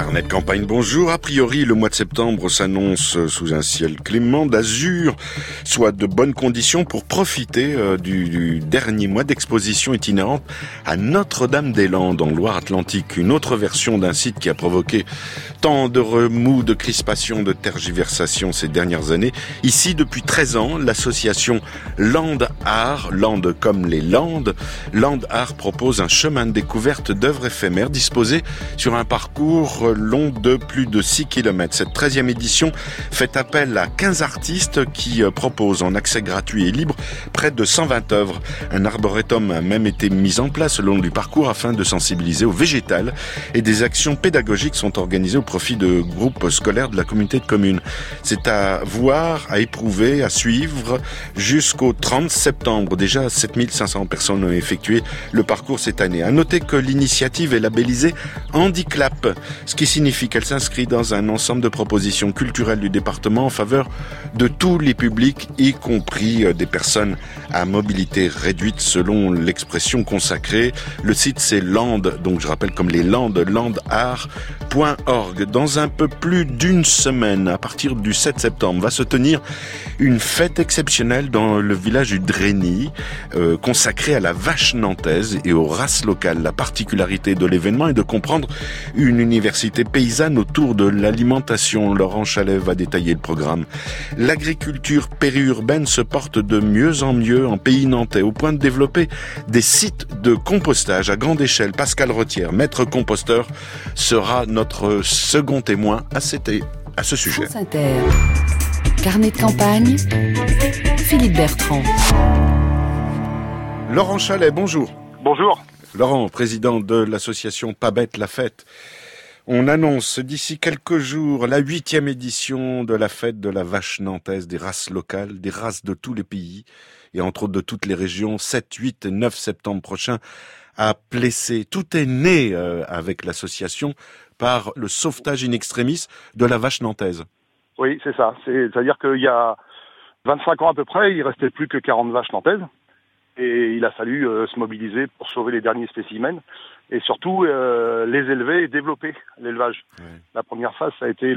Carnet de campagne, bonjour. A priori, le mois de septembre s'annonce sous un ciel clément d'azur, soit de bonnes conditions pour profiter du dernier mois d'exposition itinérante à Notre-Dame-des-Landes en Loire-Atlantique. Une autre version d'un site qui a provoqué tant de remous, de crispations, de tergiversations ces dernières années. Ici, depuis 13 ans, l'association Land Art, Land comme les Landes, Land Art propose un chemin de découverte d'œuvres éphémères disposées sur un parcours long de plus de 6 km. Cette 13e édition fait appel à 15 artistes qui proposent en accès gratuit et libre près de 120 œuvres. Un arboretum a même été mis en place le long du parcours afin de sensibiliser au végétal et des actions pédagogiques sont organisées au profit de groupes scolaires de la communauté de communes. C'est à voir, à éprouver, à suivre jusqu'au 30 septembre. Déjà 7500 personnes ont effectué le parcours cette année. À noter que l'initiative est labellisée Handiclap, ce qui signifie qu'elle s'inscrit dans un ensemble de propositions culturelles du département en faveur de tous les publics, y compris des personnes à mobilité réduite selon l'expression consacrée. Le site c'est Land, donc je rappelle comme les Landes, landart.org. Dans un peu plus d'une semaine, à partir du 7 septembre, va se tenir une fête exceptionnelle dans le village du Drény, consacrée à la vache nantaise et aux races locales. La particularité de l'événement est de comprendre une université paysanne autour de l'alimentation. Laurent Chalet va détailler le programme. L'agriculture périurbaine se porte de mieux en mieux en pays nantais, au point de développer des sites de compostage à grande échelle. Pascal Retière, maître composteur, sera notre second témoin à ce sujet. France Inter. Carnet de campagne, Philippe Bertrand. Laurent Chalet, bonjour. Bonjour. Laurent, président de l'association Pas bête la fête. On annonce d'ici quelques jours la 8e édition de la fête de la vache nantaise, des races locales, des races de tous les pays et entre autres de toutes les régions, 7, 8 et 9 septembre prochain à Plessé. Tout est né avec l'association par le sauvetage in extremis de la vache nantaise. Oui, c'est ça. C'est-à-dire qu'il y a 25 ans à peu près, il restait plus que 40 vaches nantaises. Et il a fallu se mobiliser pour sauver les derniers spécimens et surtout les élever et développer l'élevage. Ouais. La première phase, ça a été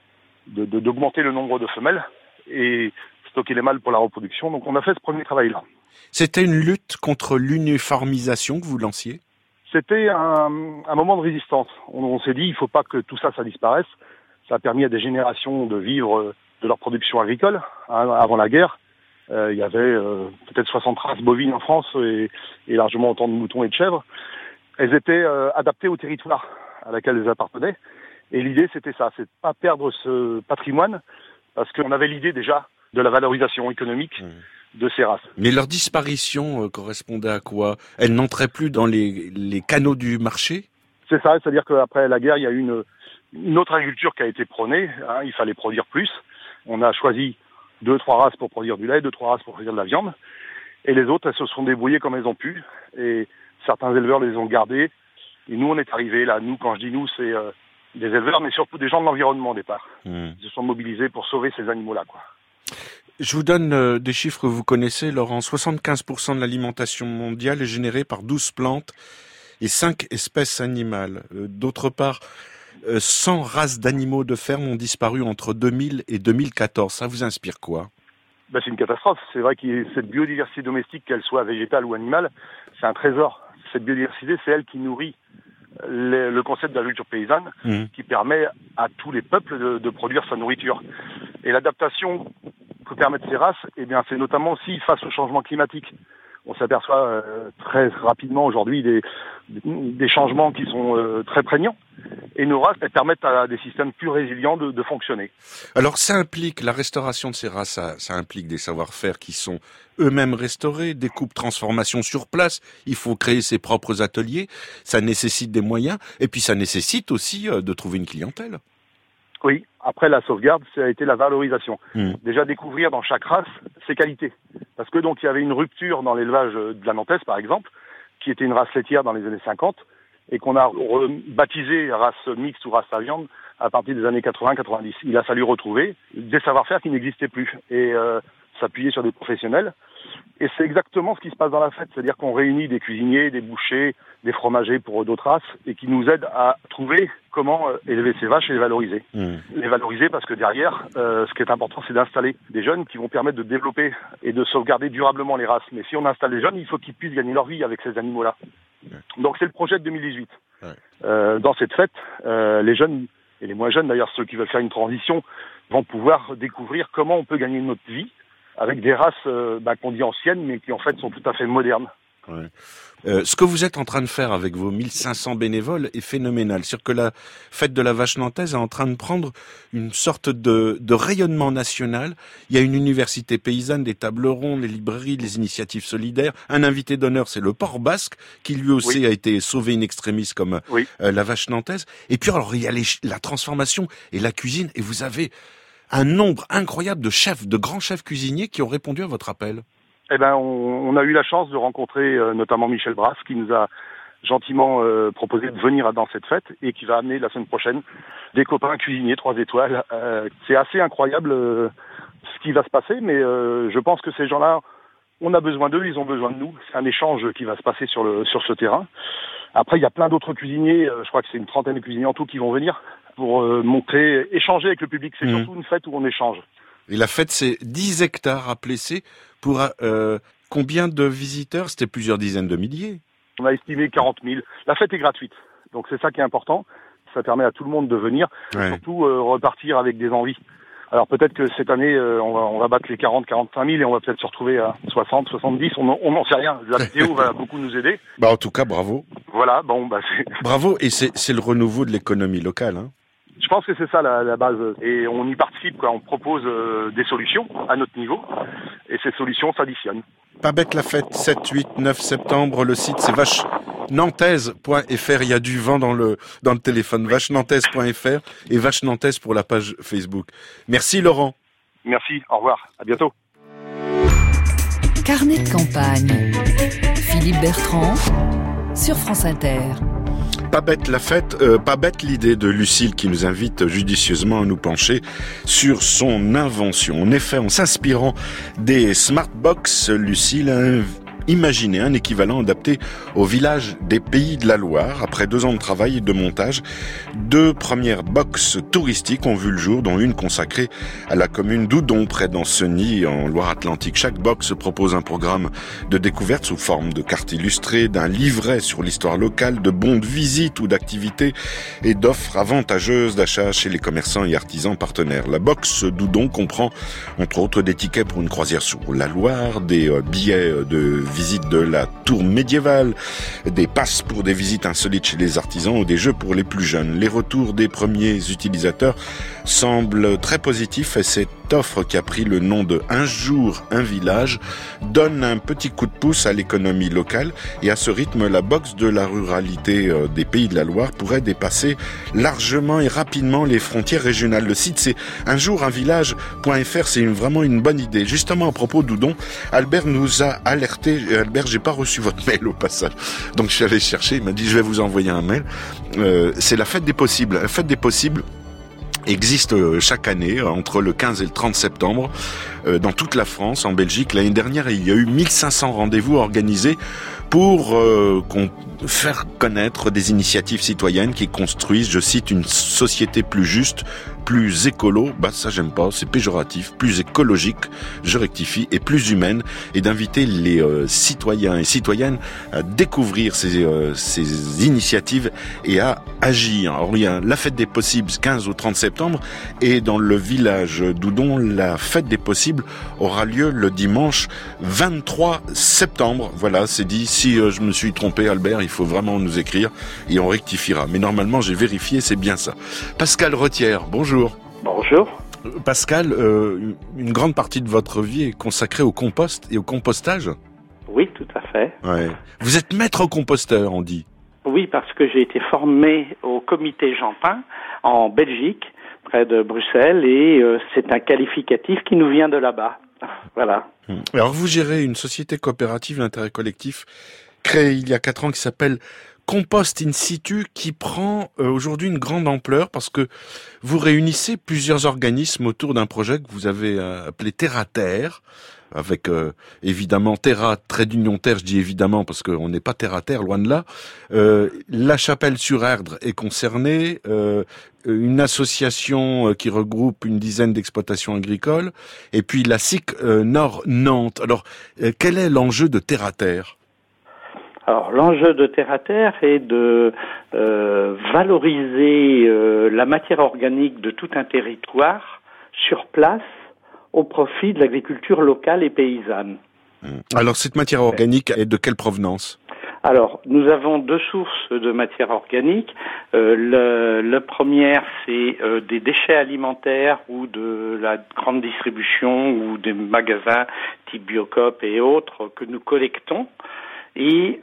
d'augmenter le nombre de femelles et stocker les mâles pour la reproduction. Donc on a fait ce premier travail-là. C'était une lutte contre l'uniformisation que vous lanciez ? C'était un moment de résistance. On s'est dit, il ne faut pas que tout ça disparaisse. Ça a permis à des générations de vivre de leur production agricole avant la guerre. Il y avait peut-être 60 races bovines en France et largement autant de moutons et de chèvres. Elles étaient adaptées au territoire à laquelle elles appartenaient. Et l'idée, c'était ça, c'est de pas perdre ce patrimoine, parce qu'on avait l'idée déjà de la valorisation économique de ces races. Mais leur disparition correspondait à quoi ? Elles n'entraient plus dans les canaux du marché ? C'est ça, c'est-à-dire qu'après la guerre, il y a eu une autre agriculture qui a été prônée. Il fallait produire plus. On a choisi 2-3 races pour produire du lait, 2-3 races pour produire de la viande. Et les autres, elles se sont débrouillées comme elles ont pu. Et certains éleveurs les ont gardées. Et nous, on est arrivés là. Nous, quand je dis nous, c'est des éleveurs, mais surtout des gens de l'environnement au départ. Ils se sont mobilisés pour sauver ces animaux-là, quoi. Je vous donne des chiffres que vous connaissez, Laurent. 75% de l'alimentation mondiale est générée par 12 plantes et 5 espèces animales. D'autre part, 100 races d'animaux de ferme ont disparu entre 2000 et 2014. Ça vous inspire quoi ? C'est une catastrophe. C'est vrai que cette biodiversité domestique, qu'elle soit végétale ou animale, c'est un trésor. Cette biodiversité, c'est elle qui nourrit le concept d'agriculture paysanne, qui permet à tous les peuples de produire sa nourriture. Et l'adaptation que permettent ces races, c'est notamment aussi face au changement climatique. On s'aperçoit très rapidement aujourd'hui des changements qui sont très prégnants. Et nos races, elles permettent à des systèmes plus résilients de fonctionner. Alors ça implique, la restauration de ces races, ça implique des savoir-faire qui sont eux-mêmes restaurés, des coupes, transformations sur place. Il faut créer ses propres ateliers. Ça nécessite des moyens. Et puis ça nécessite aussi de trouver une clientèle. Oui, après la sauvegarde, ça a été la valorisation. Déjà découvrir dans chaque race ses qualités. Parce que donc il y avait une rupture dans l'élevage de la nantaise, par exemple, qui était une race laitière dans les années 50, et qu'on a baptisé race mixte ou race à viande à partir des années 80-90. Il a fallu retrouver des savoir-faire qui n'existaient plus. Et s'appuyer sur des professionnels. Et c'est exactement ce qui se passe dans la fête, c'est-à-dire qu'on réunit des cuisiniers, des bouchers, des fromagers pour d'autres races, et qui nous aident à trouver comment élever ces vaches et les valoriser. Les valoriser parce que derrière, ce qui est important, c'est d'installer des jeunes qui vont permettre de développer et de sauvegarder durablement les races. Mais si on installe des jeunes, il faut qu'ils puissent gagner leur vie avec ces animaux-là. Donc c'est le projet de 2018. Dans cette fête, les jeunes, et les moins jeunes d'ailleurs, ceux qui veulent faire une transition, vont pouvoir découvrir comment on peut gagner notre vie avec des races qu'on dit anciennes, mais qui en fait sont tout à fait modernes. Ce que vous êtes en train de faire avec vos 1500 bénévoles est phénoménal. C'est-à-dire que la fête de la vache nantaise est en train de prendre une sorte de rayonnement national. Il y a une université paysanne, des tables rondes, des librairies, des initiatives solidaires. Un invité d'honneur, c'est le Port Basque, qui lui aussi a été sauvé in extremis comme la vache nantaise. Et puis alors, il y a la transformation et la cuisine, et vous avez un nombre incroyable de chefs, de grands chefs cuisiniers qui ont répondu à votre appel. Eh ben, on a eu la chance de rencontrer notamment Michel Brasse, qui nous a gentiment proposé de venir dans cette fête et qui va amener la semaine prochaine des copains cuisiniers 3 étoiles. C'est assez incroyable ce qui va se passer, mais je pense que ces gens-là, on a besoin d'eux, ils ont besoin de nous. C'est un échange qui va se passer sur ce terrain. Après, il y a plein d'autres cuisiniers, je crois que c'est une 30aine de cuisiniers en tout qui vont venir pour montrer, échanger avec le public. C'est surtout une fête où on échange. Et la fête, c'est 10 hectares à Plessé pour combien de visiteurs? C'était plusieurs dizaines de milliers. On a estimé 40 000. La fête est gratuite, donc c'est ça qui est important. Ça permet à tout le monde de venir, et surtout repartir avec des envies. Alors peut-être que cette année, on va battre les 40-45 000 et on va peut-être se retrouver à 60, 70. On n'en sait rien. La vidéo va beaucoup nous aider. En tout cas, bravo. Voilà, c'est... Bravo, et c'est le renouveau de l'économie locale, hein. Je pense que c'est ça la base. Et on y participe, quoi. On propose des solutions à notre niveau. Et ces solutions s'additionnent. Pas bête la fête, 7, 8, 9 septembre. Le site, c'est vachenantaise.fr. Il y a du vent dans le téléphone. Vachenantaise.fr et Vache Nantaise pour la page Facebook. Merci Laurent. Merci, au revoir. À bientôt. Carnet de campagne. Philippe Bertrand sur France Inter. Pas bête la fête, pas bête l'idée de Lucille qui nous invite judicieusement à nous pencher sur son invention. En effet, en s'inspirant des Smartbox, Lucille a imaginé un équivalent adapté au village des Pays de la Loire. Après 2 ans de travail et de montage, 2 premières boxes touristiques ont vu le jour, dont une consacrée à la commune d'Oudon, près d'Ancenis, en Loire-Atlantique. Chaque box propose un programme de découverte sous forme de cartes illustrées, d'un livret sur l'histoire locale, de bons de visite ou d'activités et d'offres avantageuses d'achat chez les commerçants et artisans partenaires. La box d'Oudon comprend, entre autres, des tickets pour une croisière sur la Loire, des billets de visite de la tour médiévale, des passes pour des visites insolites chez les artisans ou des jeux pour les plus jeunes. Les retours des premiers utilisateurs semblent très positifs et cette offre qui a pris le nom de Un jour, un village donne un petit coup de pouce à l'économie locale et à ce rythme, la boxe de la ruralité des Pays de la Loire pourrait dépasser largement et rapidement les frontières régionales. Le site, c'est unjourunvillage.fr, c'est vraiment une bonne idée. Justement, à propos d'Oudon, Albert nous a alerté. Albert, j'ai pas reçu votre mail au passage. Donc je suis allé chercher, il m'a dit je vais vous envoyer un mail. C'est la fête des possibles. La fête des possibles existe chaque année entre le 15 et le 30 septembre dans toute la France, en Belgique. L'année dernière, il y a eu 1500 rendez-vous organisés pour faire connaître des initiatives citoyennes qui construisent, je cite, une société plus juste, plus écolo, ça j'aime pas, c'est péjoratif, plus écologique, je rectifie, et plus humaine, et d'inviter les citoyens et citoyennes à découvrir ces initiatives et à agir. Alors il y a la fête des possibles 15 au 30 septembre, et dans le village d'Oudon, la fête des possibles aura lieu le dimanche 23 septembre. Voilà, c'est dit. Si je me suis trompé, Albert, il faut vraiment nous écrire et on rectifiera. Mais normalement, j'ai vérifié, c'est bien ça. Pascal Retière, bonjour. Bonjour. Pascal, une grande partie de votre vie est consacrée au compost et au compostage ? Oui, tout à fait. Ouais. Vous êtes maître composteur, on dit. Oui, parce que j'ai été formé au comité Jeanpin en Belgique, près de Bruxelles, et c'est un qualificatif qui nous vient de là-bas. Voilà. Alors vous gérez une société coopérative d'intérêt collectif créée il y a 4 ans qui s'appelle Compost in situ qui prend aujourd'hui une grande ampleur parce que vous réunissez plusieurs organismes autour d'un projet que vous avez appelé Terre à Terre, avec évidemment Terra, trait d'union terre, je dis évidemment parce qu'on n'est pas terre à terre, loin de là. La Chapelle-sur-Erdre est concernée, une association qui regroupe une dizaine d'exploitations agricoles, et puis la SIC Nord Nantes. Alors, quel est l'enjeu de Terre à Terre ? Alors, l'enjeu de Terre à Terre est de valoriser la matière organique de tout un territoire sur place au profit de l'agriculture locale et paysanne. Alors, cette matière organique est de quelle provenance ? Alors, nous avons deux sources de matière organique. La première, c'est des déchets alimentaires ou de la grande distribution ou des magasins type Biocoop et autres que nous collectons. Et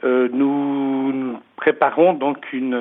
nous préparons donc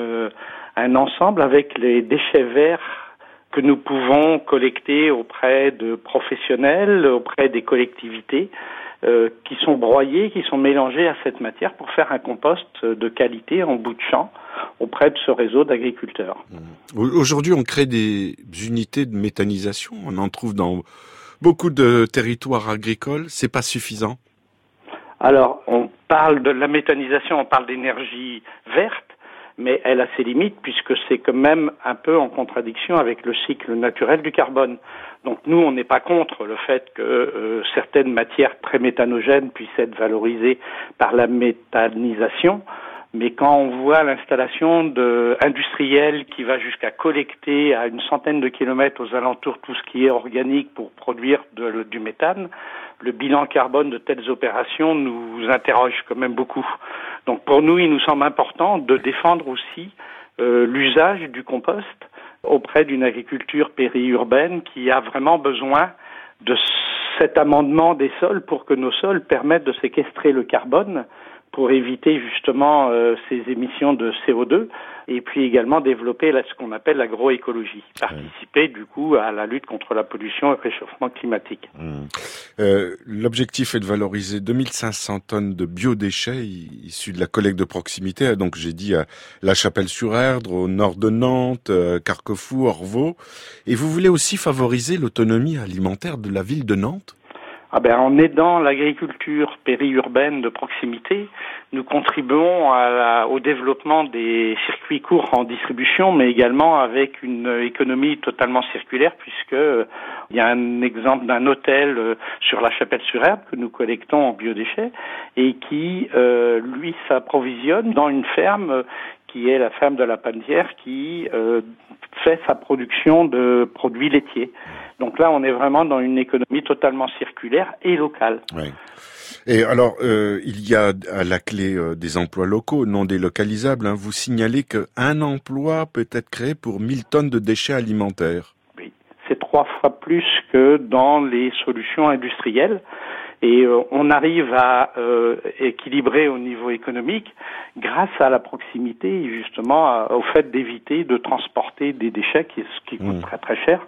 un ensemble avec les déchets verts que nous pouvons collecter auprès de professionnels, auprès des collectivités, qui sont broyés, qui sont mélangés à cette matière pour faire un compost de qualité en bout de champ auprès de ce réseau d'agriculteurs. Aujourd'hui, on crée des unités de méthanisation. On en trouve dans beaucoup de territoires agricoles. C'est pas suffisant. Alors, on parle de la méthanisation, on parle d'énergie verte, mais elle a ses limites puisque c'est quand même un peu en contradiction avec le cycle naturel du carbone. Donc nous, on n'est pas contre le fait que certaines matières très méthanogènes puissent être valorisées par la méthanisation, mais quand on voit l'installation industrielle qui va jusqu'à collecter à une centaine de kilomètres aux alentours tout ce qui est organique pour produire du méthane, le bilan carbone de telles opérations nous interroge quand même beaucoup. Donc pour nous, il nous semble important de défendre aussi l'usage du compost auprès d'une agriculture périurbaine qui a vraiment besoin de cet amendement des sols pour que nos sols permettent de séquestrer le carbone pour éviter justement ces émissions de CO2 et puis également développer ce qu'on appelle l'agroécologie, participer du coup à la lutte contre la pollution et le réchauffement climatique. L'objectif est de valoriser 2500 tonnes de biodéchets issus de la collecte de proximité. Donc j'ai dit à La Chapelle-sur-Erdre, au nord de Nantes, Carquefou, Orvaux. Et vous voulez aussi favoriser l'autonomie alimentaire de la ville de Nantes ? En aidant l'agriculture périurbaine de proximité, nous contribuons au développement des circuits courts en distribution, mais également avec une économie totalement circulaire, puisque il y a un exemple d'un hôtel sur la Chapelle-sur-Erdre que nous collectons en biodéchets et qui, lui, s'approvisionne dans une ferme qui est la ferme de la Panetière qui fait sa production de produits laitiers. Donc là, on est vraiment dans une économie totalement circulaire et locale. Oui. Et alors, il y a à la clé des emplois locaux non délocalisables. Vous signalez qu'un emploi peut être créé pour 1000 tonnes de déchets alimentaires. Oui, c'est 3 fois plus que dans les solutions industrielles. Et on arrive à équilibrer au niveau économique grâce à la proximité et justement au fait d'éviter de transporter des déchets qui coûtent très très cher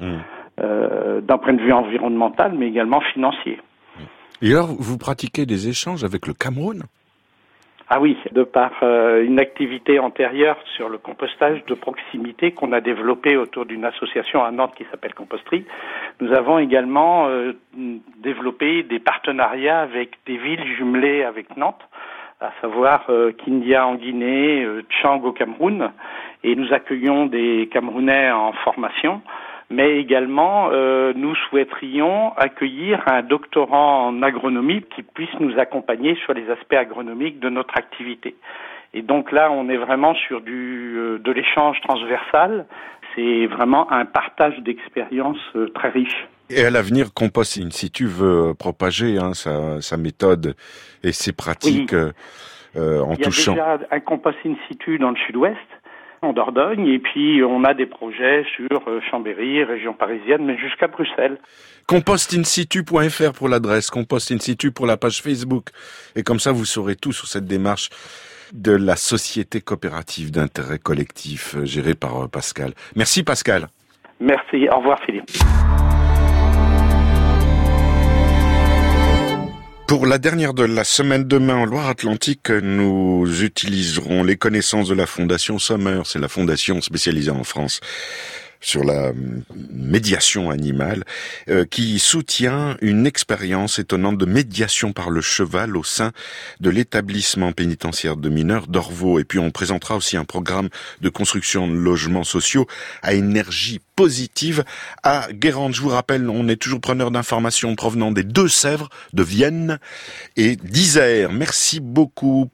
d'un point de vue environnemental mais également financier. Et alors vous pratiquez des échanges avec le Cameroun ? Ah oui, de par une activité antérieure sur le compostage de proximité qu'on a développé autour d'une association à Nantes qui s'appelle Composterie, nous avons également développé des partenariats avec des villes jumelées avec Nantes, à savoir Kindia en Guinée, Tchang au Cameroun, et nous accueillons des Camerounais en formation. Mais également, nous souhaiterions accueillir un doctorant en agronomie qui puisse nous accompagner sur les aspects agronomiques de notre activité. Et donc là, on est vraiment sur de l'échange transversal. C'est vraiment un partage d'expériences très riche. Et à l'avenir, Compost in situ veut propager sa méthode et ses pratiques en touchant. Il y a déjà un Compost in situ dans le sud-ouest, en Dordogne, et puis on a des projets sur Chambéry, région parisienne, mais jusqu'à Bruxelles. Compostinsitu.fr pour l'adresse, Compost in situ pour la page Facebook. Et comme ça, vous saurez tout sur cette démarche de la société coopérative d'intérêt collectif gérée par Pascal. Merci Pascal. Merci, au revoir Philippe. Pour la dernière de la semaine demain en Loire-Atlantique, nous utiliserons les connaissances de la Fondation Sommer. C'est la fondation spécialisée en France sur la médiation animale, qui soutient une expérience étonnante de médiation par le cheval au sein de l'établissement pénitentiaire de mineurs d'Orvaux. Et puis on présentera aussi un programme de construction de logements sociaux à énergie positive à Guérande. Je vous rappelle, on est toujours preneur d'informations provenant des Deux-Sèvres, de Vienne et d'Isère. Merci beaucoup